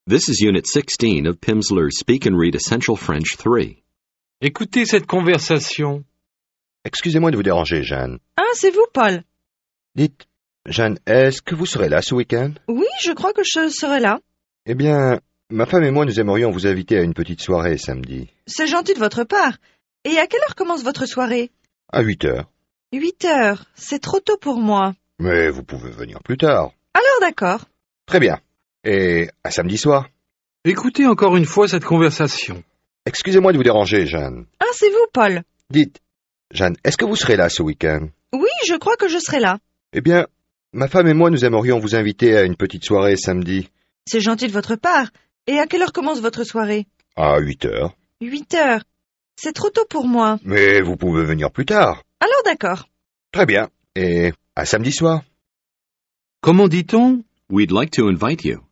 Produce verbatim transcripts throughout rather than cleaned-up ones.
This is Unit sixteen of Pimsleur's Speak and Read Essential French three. Écoutez cette conversation. Excusez-moi de vous déranger, Jeanne. Ah, c'est vous, Paul? Dites, Jeanne, est-ce que vous serez là ce week-end? Oui, je crois que je serai là. Eh bien, ma femme et moi, nous aimerions vous inviter à une petite soirée samedi. C'est gentil de votre part. Et à quelle heure commence votre soirée? À huit heures. Huit heures. C'est trop tôt pour moi. Mais vous pouvez venir plus tard. Alors d'accord. Très bien. Et à samedi soir. Écoutez encore une fois cette conversation. Excusez-moi de vous déranger, Jeanne. Ah, c'est vous, Paul? Dites, Jeanne, est-ce que vous serez là ce week-end? Oui, je crois que je serai là. Eh bien, ma femme et moi, nous aimerions vous inviter à une petite soirée samedi. C'est gentil de votre part. Et à quelle heure commence votre soirée? À huit heures. Huit heures. C'est trop tôt pour moi. Mais vous pouvez venir plus tard. Alors d'accord. Très bien. Et à samedi soir. Comment dit-on? We'd like to invite you.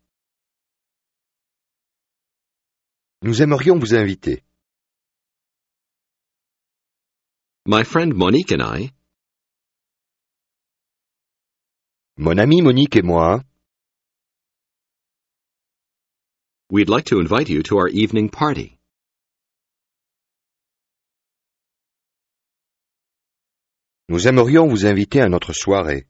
Nous aimerions vous inviter. My friend Monique and I, Mon amie Monique et moi, we'd like to invite you to our evening party. nous aimerions vous inviter à notre soirée.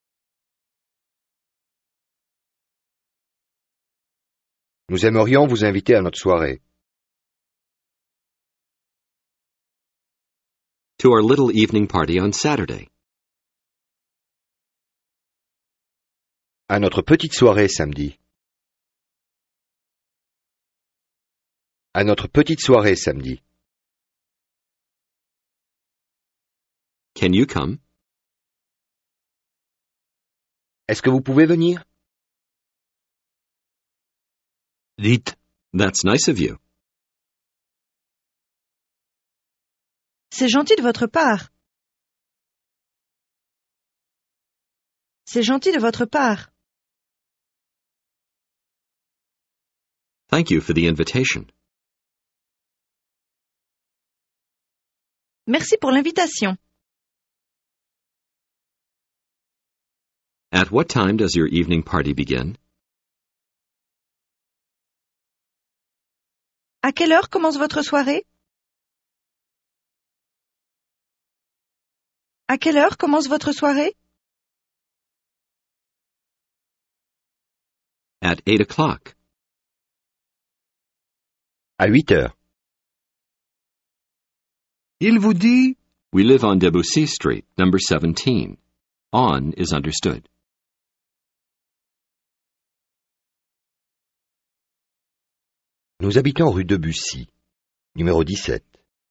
Nous aimerions vous inviter à notre soirée. To our little evening party on Saturday. À notre petite soirée samedi. À notre petite soirée samedi. Can you come? Est-ce que vous pouvez venir? Dites. That's nice of you. C'est gentil de votre part. C'est gentil de votre part. Thank you for the invitation. Merci pour l'invitation. At what time does your evening party begin? À quelle heure commence votre soirée? À quelle heure commence votre soirée? At eight o'clock. À huit heures. Il vous dit? We live on Debussy Street, number seventeen. On is understood. Nous habitons rue Debussy, numéro dix-sept.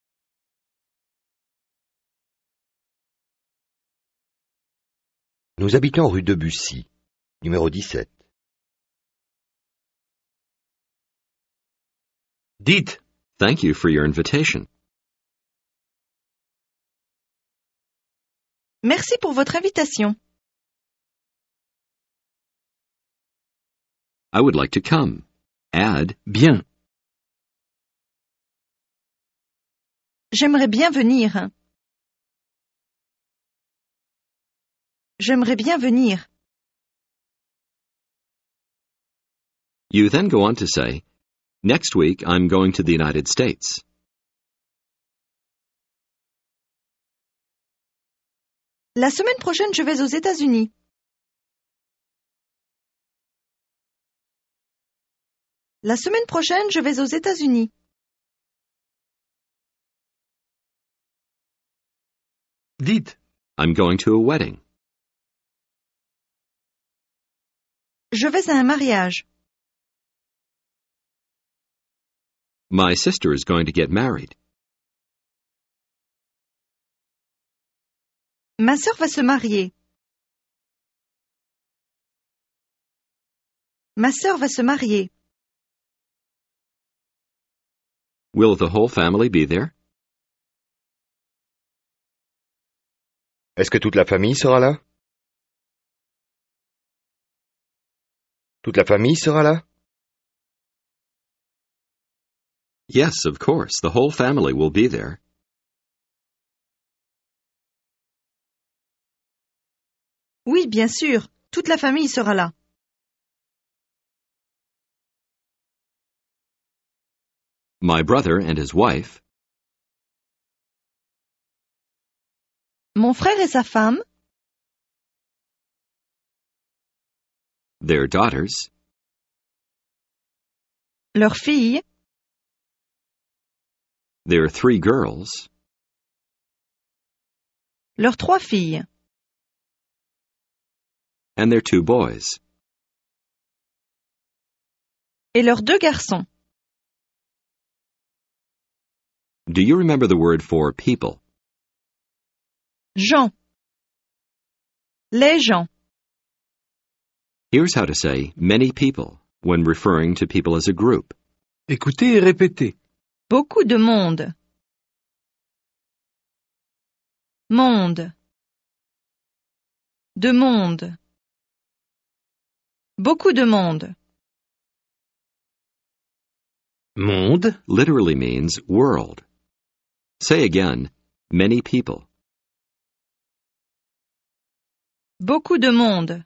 Nous habitons rue Debussy, numéro dix-sept. Dites. Thank you for your invitation. Merci pour votre invitation. I would like to come. Add bien. J'aimerais bien venir. J'aimerais bien venir. You then go on to say, next week I'm going to the United States. La semaine prochaine, je vais aux États-Unis. La semaine prochaine, je vais aux États-Unis. Dites. I'm going to a wedding. Je vais à un mariage. My sister is going to get married. Ma sœur va se marier. Ma sœur va se marier. Will the whole family be there? Est-ce que toute la famille sera là? Toute la famille sera là? Yes, of course. The whole family will be there. Oui, bien sûr. Toute la famille sera là. My brother and his wife, Mon frère et sa femme, their daughters, leurs filles, their three girls, leurs trois filles, and their two boys. et leurs deux garçons. Do you remember the word for people? Gens. Les gens. Here's how to say many people when referring to people as a group. Écoutez et répétez. Beaucoup de monde. Monde. De monde. Beaucoup de monde. Monde. Literally means world. Say again, many people. Beaucoup de monde.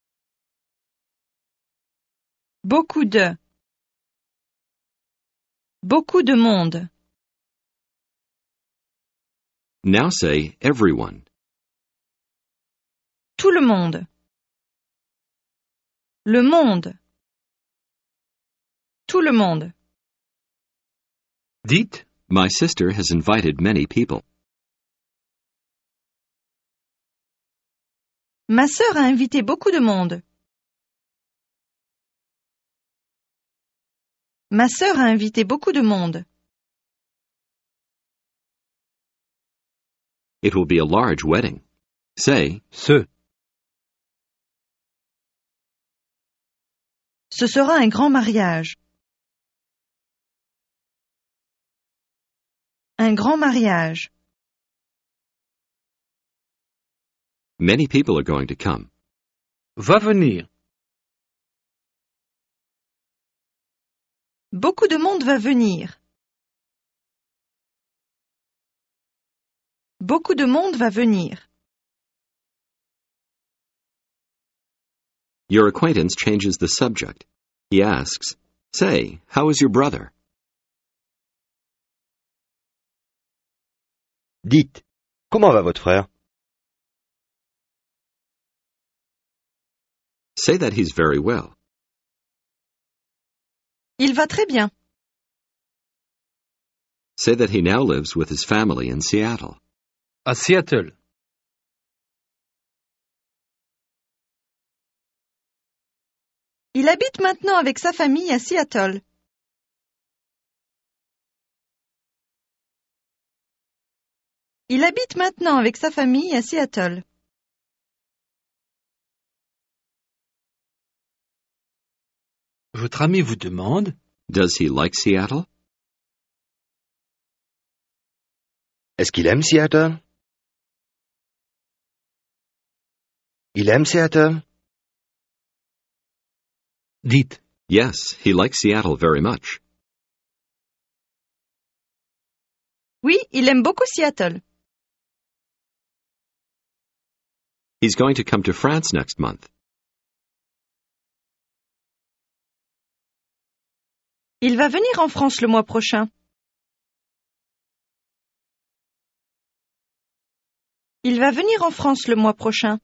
Beaucoup de. Beaucoup de monde. Now say everyone. Tout le monde. Le monde. Tout le monde. Dites. My sister has invited many people. Ma sœur a invité beaucoup de monde. Ma sœur a invité beaucoup de monde. It will be a large wedding. Say, Ce. Ce sera un grand mariage. Un grand mariage. many people are going to come. Va venir. Beaucoup de monde va venir. Beaucoup de monde va venir. Your acquaintance changes the subject. He asks, say, how is your brother? Dites, comment va votre frère? Say that he's very well. Il va très bien. Say that he now lives with his family in Seattle. À Seattle. Il habite maintenant avec sa famille à Seattle. Il habite maintenant avec sa famille à Seattle. Votre ami vous demande. Does he like Seattle? Est-ce qu'il aime Seattle? Il aime Seattle? Dites. Yes, he likes Seattle very much. Oui, il aime beaucoup Seattle. He's going to come to France next month. Il va venir en France le mois prochain. Il va venir en France le mois prochain.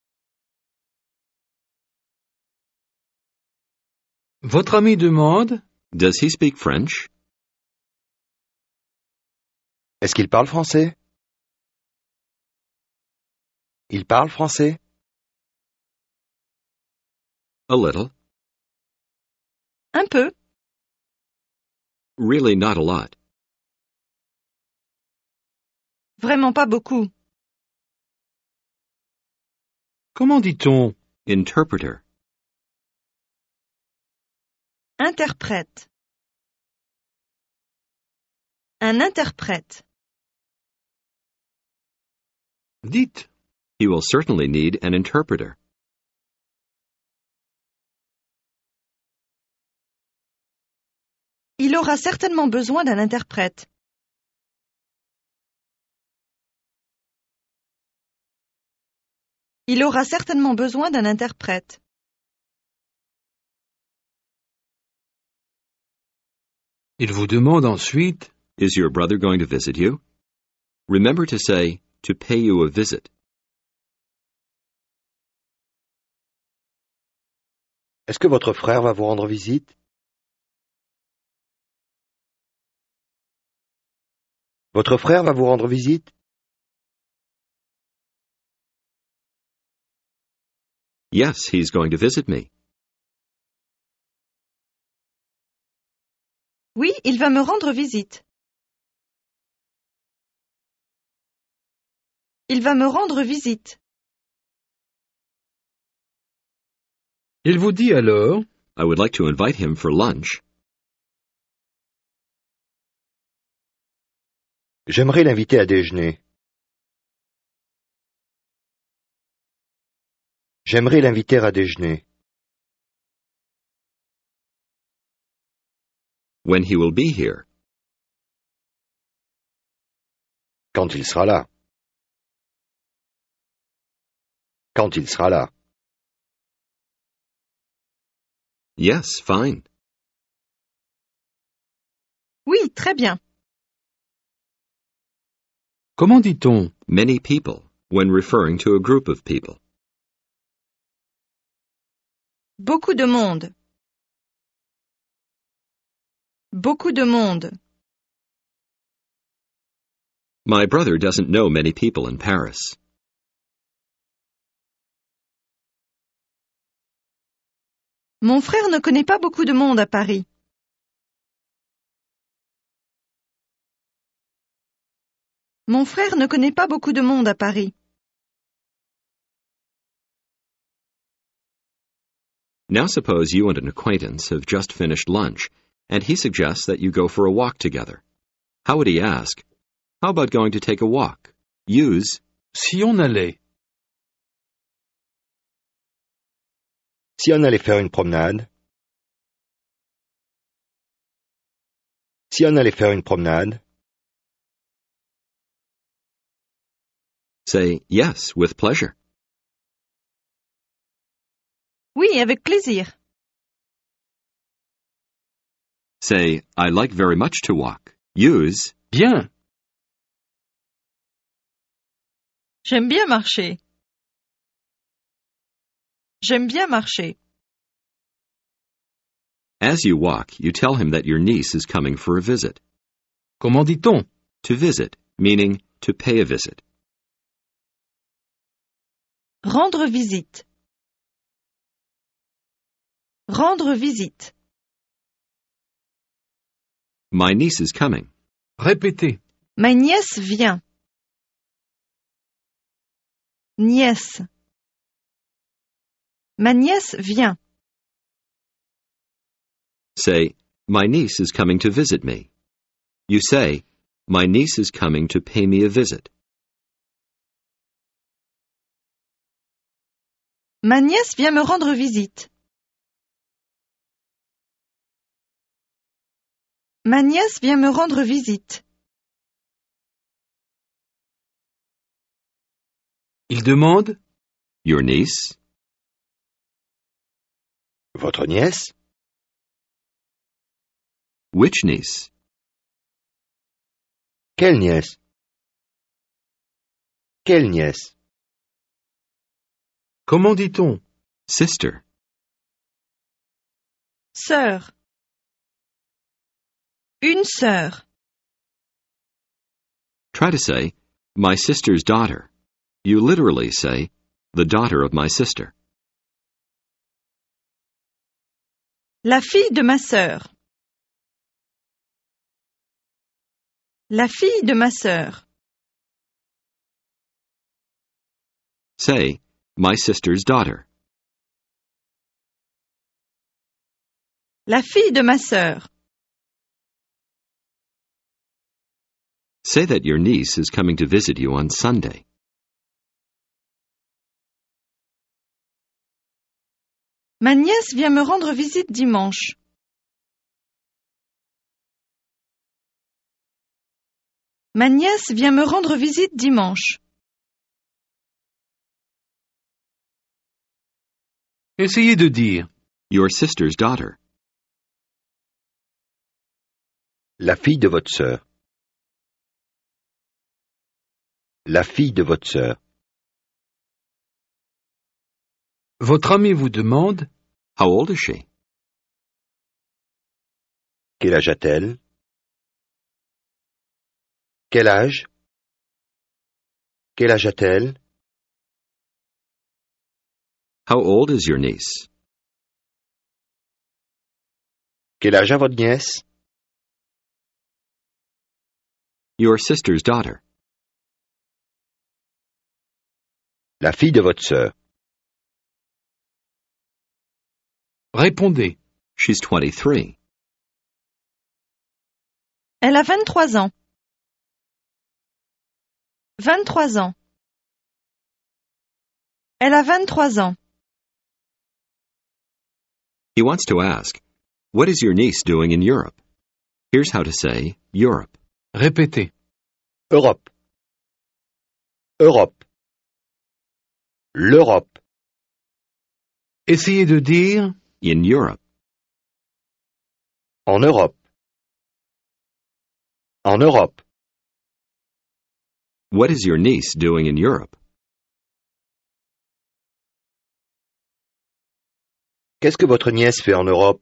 Votre ami demande. Does he speak French? Est-ce qu'il parle français? Il parle français? A little. Un peu. Really not a lot. Vraiment pas beaucoup. Comment dit-on? Interpreter. Interprète. Un interprète. Dites. He will certainly need an interpreter. Il aura certainement besoin d'un interprète. Il aura certainement besoin d'un interprète. Il vous demande ensuite, Is your brother going to visit you? Remember to say, to pay you a visit. Est-ce que votre frère va vous rendre visite? Votre frère va vous rendre visite? Yes, he's going to visit me. Oui, il va me rendre visite. Il va me rendre visite. il vous dit alors, I would like to invite him for lunch. J'aimerais l'inviter à déjeuner. J'aimerais l'inviter à déjeuner. When he will be here. Quand il sera là. Quand il sera là. Yes, fine. Oui, très bien. comment dit-on? Many people, when referring to a group of people. Beaucoup de monde. Beaucoup de monde. My brother doesn't know many people in Paris. Mon frère ne connaît pas beaucoup de monde à Paris. Mon frère ne connaît pas beaucoup de monde à Paris. Now suppose you and an acquaintance have just finished lunch, and he suggests that you go for a walk together. How would he ask? How about going to take a walk? Use, Si on allait, Si on allait faire une promenade. Si on allait faire une promenade. say, yes, with pleasure. Oui, avec plaisir. Say, I like very much to walk. Use, bien, J'aime bien marcher. J'aime bien marcher. as you walk, you tell him that your niece is coming for a visit. comment dit-on? To visit, meaning to pay a visit. Rendre visite. Rendre visite. My niece is coming. Répétez, Ma nièce vient. Nièce. Ma nièce vient. Say, my niece is coming to visit me. You say, my niece is coming to pay me a visit. Ma nièce vient me rendre visite. Ma nièce vient me rendre visite. il demande, Your niece? Votre nièce? Which niece? Quelle nièce? Quelle nièce? comment dit-on? Sister. Sœur. Une sœur. Try to say, my sister's daughter. You literally say, the daughter of my sister. La fille de ma sœur. La fille de ma sœur. Say, my sister's daughter. La fille de ma sœur. Say that your niece is coming to visit you on Sunday. Ma nièce vient me rendre visite dimanche. Ma nièce vient me rendre visite dimanche. Essayez de dire, Your sister's daughter. La fille de votre sœur. La fille de votre sœur. Votre ami vous demande How old is she? Quel âge a-t-elle? Quel âge? Quel âge a-t-elle? How old is your niece? Quel âge a votre nièce? Your sister's daughter. La fille de votre sœur. Répondez. She's twenty-three. Elle a vingt-trois ans. vingt-trois ans. Elle a vingt-trois ans. He wants to ask, what is your niece doing in Europe? Here's how to say Europe. Répétez. Europe. Europe. L'Europe. Essayez de dire In Europe. En Europe. En Europe. What is your niece doing in Europe? Qu'est-ce que votre nièce fait en Europe?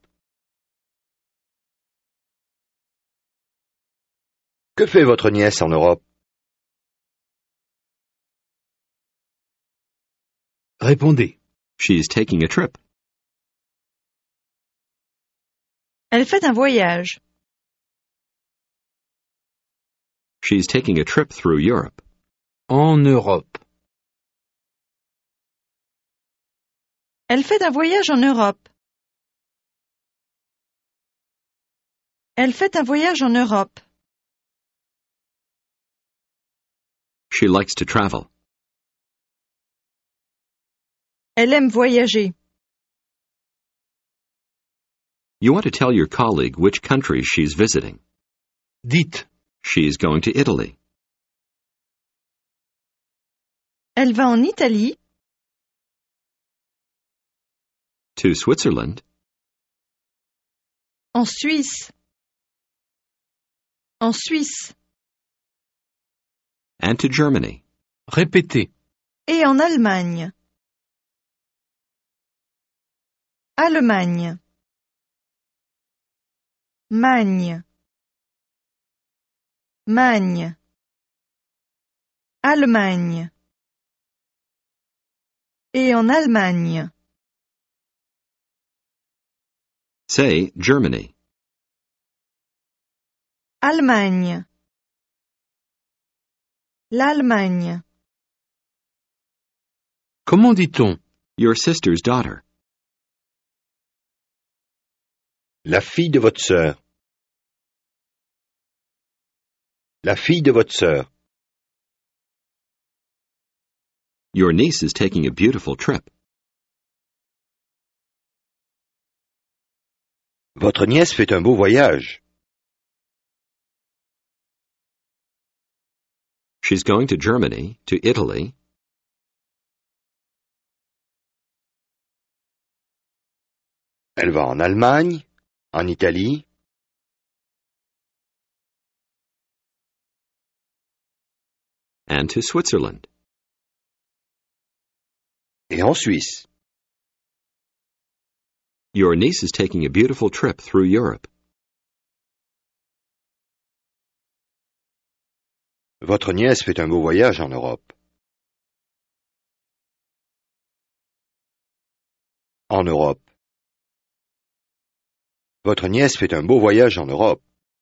Que fait votre nièce en Europe? Répondez. She's taking a trip. Elle fait un voyage. She's taking a trip through Europe. En Europe. Elle fait un voyage en Europe. Elle fait un voyage en Europe. She likes to travel. Elle aime voyager. You want to tell your colleague which country she's visiting. Dites. She's going to Italy. Elle va en Italie. To Switzerland. En Suisse. En Suisse. And to Germany. Répétez. Et en Allemagne. Allemagne. Magne. Magne. Allemagne. Et en Allemagne. Say Germany. Allemagne. L'Allemagne. Comment dit-on? Your sister's daughter. La fille de votre sœur. La fille de votre sœur. Your niece is taking a beautiful trip. Votre nièce fait un beau voyage. She's going to Germany, to Italy, Elle va en Allemagne, en Italie, and to Switzerland. et en Suisse. Your niece is taking a beautiful trip through Europe. Votre nièce fait un beau voyage en Europe. En Europe. Votre nièce fait un beau voyage en Europe.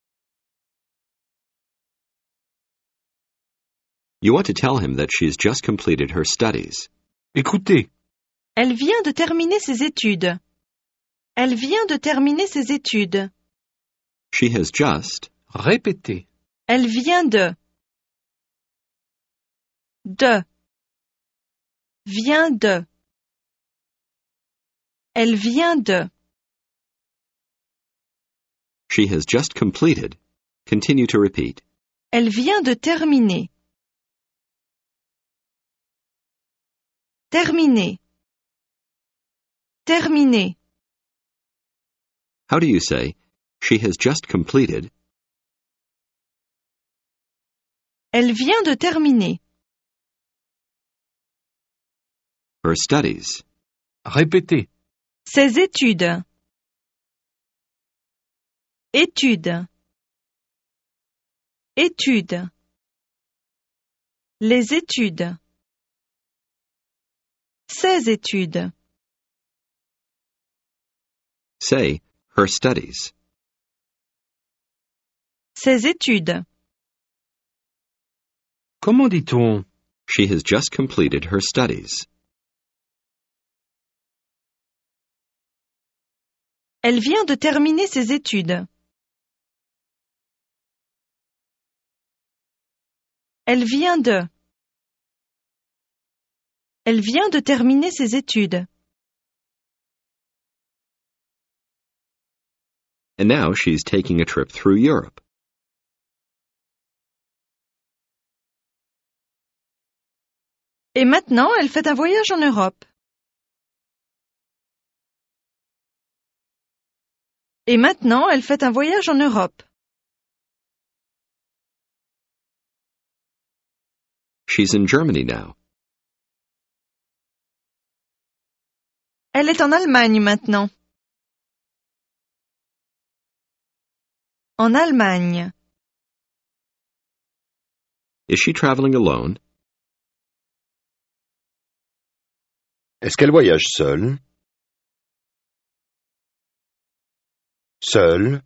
You want to tell him that she's just completed her studies. Écoutez. Elle vient de terminer ses études. Elle vient de terminer ses études. She has just. Répétez. Elle vient de. De. Vient de. Elle vient de. She has just completed. Continue to repeat. Elle vient de terminer. Terminer. Terminer. How do you say, she has just completed Elle vient de terminer. Her studies. Répétez. Ses études. Études. Études. Les études. Ses études. Say, her studies. Ses études. Comment dit-on? She has just completed her studies. Elle vient de terminer ses études. Elle vient de. Elle vient de terminer ses études. And now she's taking a trip through Europe. Et maintenant, elle fait un voyage en Europe. Et maintenant, elle fait un voyage en Europe. She's in Germany now. Elle est en Allemagne maintenant. En Allemagne. Is she traveling alone? Est-ce qu'elle voyage seule? Seule.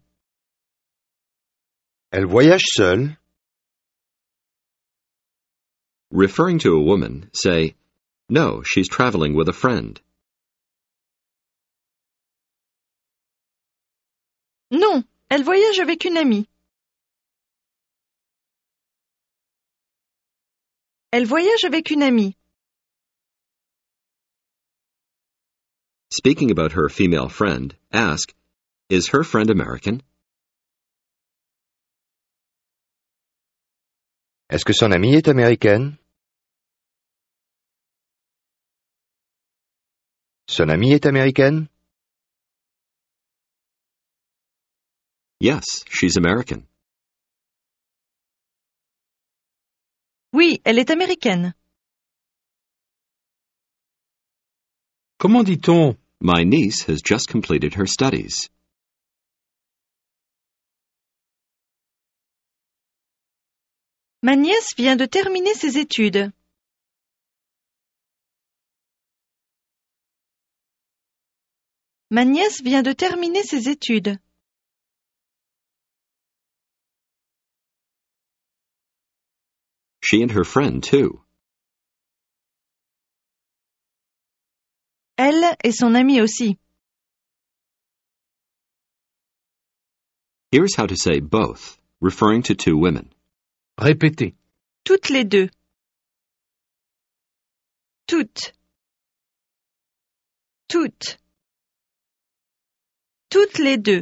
Elle voyage seule? Referring to a woman, say, no, she's traveling with a friend. Non, elle voyage avec une amie. Elle voyage avec une amie. Speaking about her female friend, ask, is her friend American? Est-ce que son amie est américaine? Son amie est américaine? Yes, she's American. Oui, elle est américaine. Comment dit-on? My niece has just completed her studies. Ma nièce vient de terminer ses études. Ma nièce vient de terminer ses études. She and her friend, too. Elle et son amie aussi. Here's how to say both, referring to two women. Répétez. Toutes les deux. Toutes. Toutes. Toutes les deux.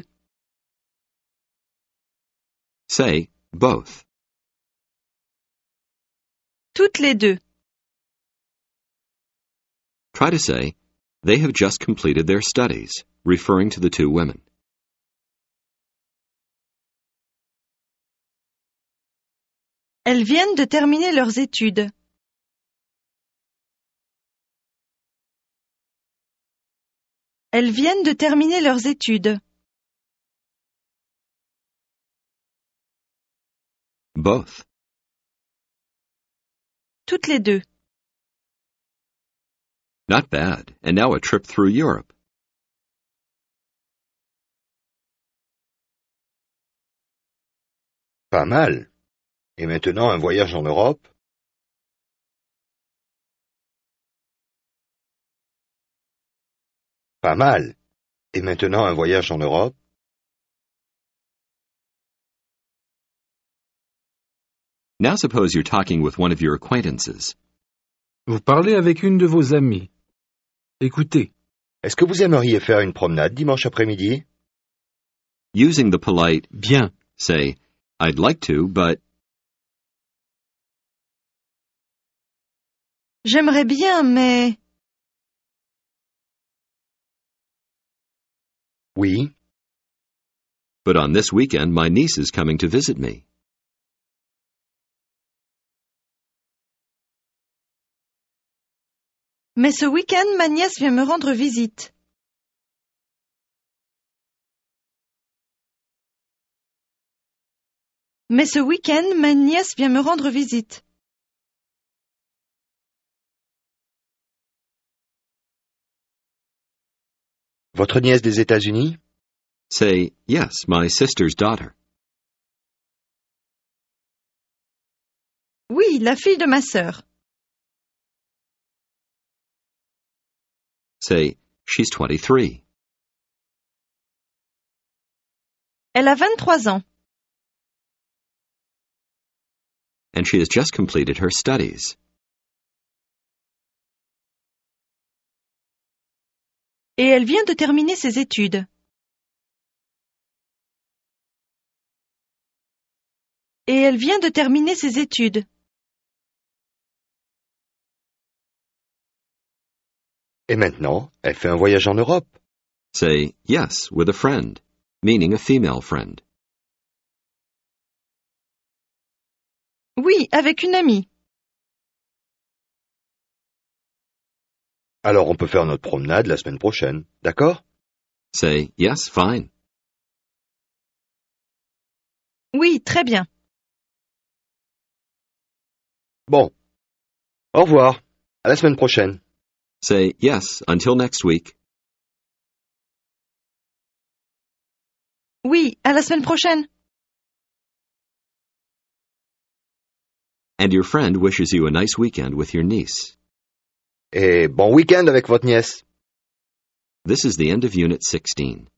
Say, both. Toutes les deux. Try to say, they have just completed their studies, referring to the two women. Elles viennent de terminer leurs études. Elles viennent de terminer leurs études. Both. Toutes les deux. Not bad. And now a trip through Europe. Pas mal. Et maintenant un voyage en Europe? Pas mal. Et maintenant un voyage en Europe? Now suppose you're talking with one of your acquaintances. Vous parlez avec une de vos amies. Écoutez. Est-ce que vous aimeriez faire une promenade dimanche après-midi? Using the polite, Bien. say, I'd like to, but... J'aimerais bien, mais... Oui. But on this weekend, my niece is coming to visit me. Mais ce week-end, ma nièce vient me rendre visite. Mais ce week-end, ma nièce vient me rendre visite. Votre nièce des États-Unis? Say, yes, my sister's daughter. Oui, la fille de ma sœur. Say, she's twenty-three. Elle a vingt-trois ans. And she has just completed her studies. Et elle vient de terminer ses études. Et elle vient de terminer ses études. Et maintenant, elle fait un voyage en Europe. Say, yes, with a friend, meaning a female friend. Oui, avec une amie. Alors on peut faire notre promenade la semaine prochaine, d'accord? Say, yes, fine. Oui, très bien. Bon. Au revoir. À la semaine prochaine. Say, yes, until next week. Oui, à la semaine prochaine. And your friend wishes you a nice weekend with your niece. Et bon week-end avec votre nièce. This is the end of Unit sixteen.